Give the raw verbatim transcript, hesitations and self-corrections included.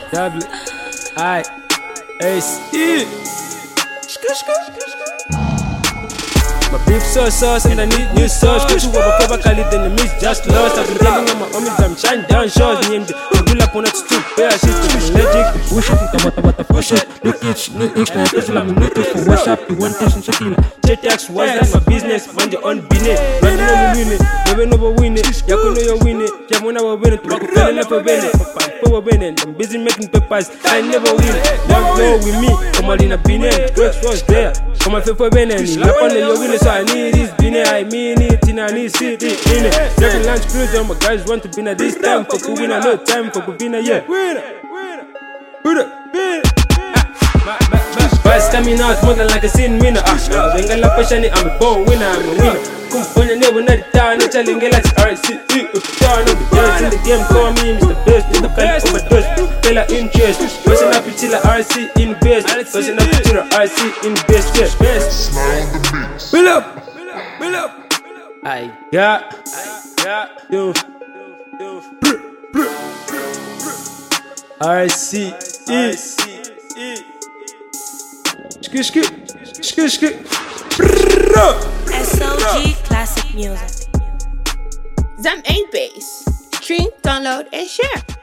W I S E. My beef so sauce and I need new sauce. Cause you have a cover Khalid and the miss just lost. I've been telling all my homies I'm shining down shows. Named the pull up on it to bear shit to be allergic to bullshit. Think about what the push it. Look it, no extra special. I'm looking for what's up. You want tension checking. J-Tax was that my business. Mind your own business. Run on the winning. Never know what winning. Yaku know you're winning. Jamuna will win it. Rock fell in love for winning. For winning. I'm busy making papers. I never win. Don't go with me. Come on in a binary. Works was there. Come on, for winning. Lap on your winning. So I need this bine, I mean it, and I need city in it. Seven lunch cruise, all my guys want to be at this time. For who winner, no time for who winner, yeah. Winner, winner, winner, winner. Buzz coming out more than like a scene winner. Ah, I'm a passionate, I'm a born winner, I'm a winner. Come on, you never know the town, it's a lingle like R C E. Town of the girls in the game, call me Mister Best, the best overdose. Fella interest, person up till R C in best, person up till R C in best, yeah, best. Fill up, fill up. I got, I got you, you. R C E. Skip, skip, skip, skip. S O G Classic Music. Zam ain't bass. Stream, download, and share.